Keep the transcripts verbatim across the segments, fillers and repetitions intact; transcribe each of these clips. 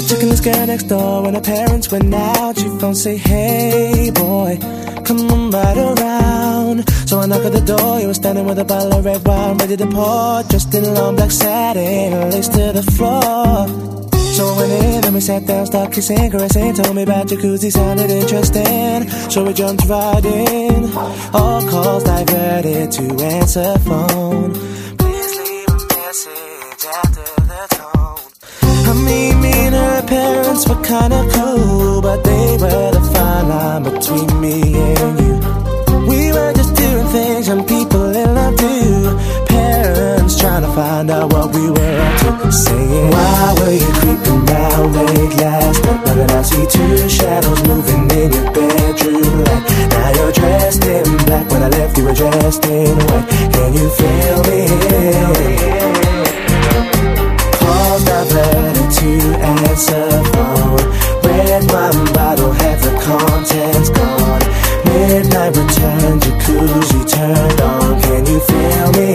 checking this girl next door. When her parents went out, she phone say, hey boy, come on right around. So I knock at the door, you were standing with a bottle of red wine ready to pour, dressed in long black satin, lace to the floor. So I went in and we sat down, started kissing, caressing, told me about jacuzzi, sounded interesting. So we jumped right in, all calls diverted to answer phone. Please leave a message after the tone. I mean, me and her parents were kinda cool, but they were the fine line between me and you. We were just doing things young people in love do. Parents trying to find out what we were up to, saying, why were you creeping round late last night? Now that I see two shadows moving in your bedroom light. Now you're dressed in black, when I left you were dressed in white. Can you feel me? Calls diverted to answer phone. Red wine bottle, half the contents gone. Midnight return, jacuzzi turned on. Can you feel me?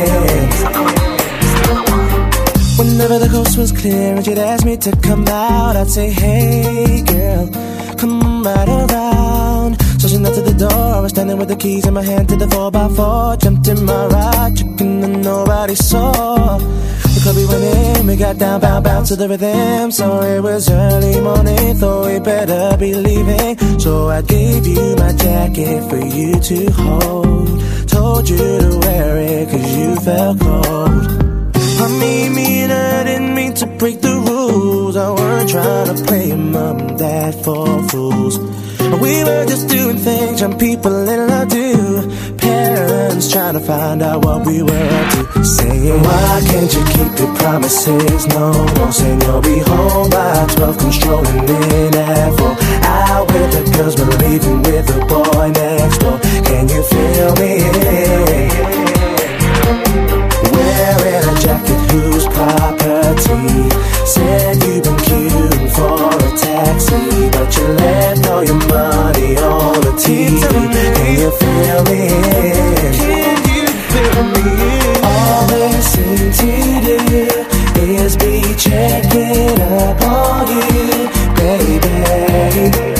Whenever the coast was clear and she'd ask me to come out, I'd say, hey girl, come on right around. So she knocked at the door, I was standing with the keys in my hand to the four by four. Jumped in my ride, chicken and nobody saw. The club we went in, we got down, bound, bound to the rhythm. So it was early morning, thought we better be leaving. So I gave you my jacket for you to hold. Told you to wear it cause you felt cold. I mean, me and her didn't mean to break the rules. I weren't trying to play mom and dad for fools. We were just doing things young people in love do. Parents trying to find out what we were up to, saying, why can't you keep your promises? No more, saying you'll be home by twelve, come strolling in at four. Out with the girls but leaving with the boy next door. Can you feel me? Wearing a jacket whose property. Said you've been queuing for a taxi, but you left all your money on the T V. Can you feel me? Can you feel me? All they seem to do is be checking up on you, baby.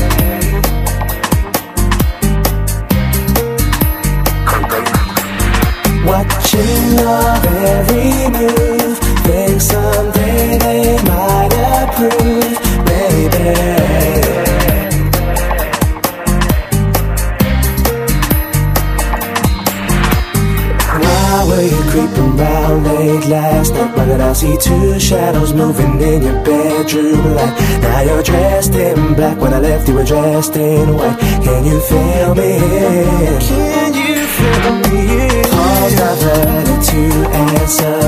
Watching your every move, think someday they might approve, baby. Why were you creeping round late last night? Why did I see two shadows moving in your bedroom light? Now you're dressed in black, when I left you were dressed in white. Can you feel me? Can you feel me? Calls diverted to answer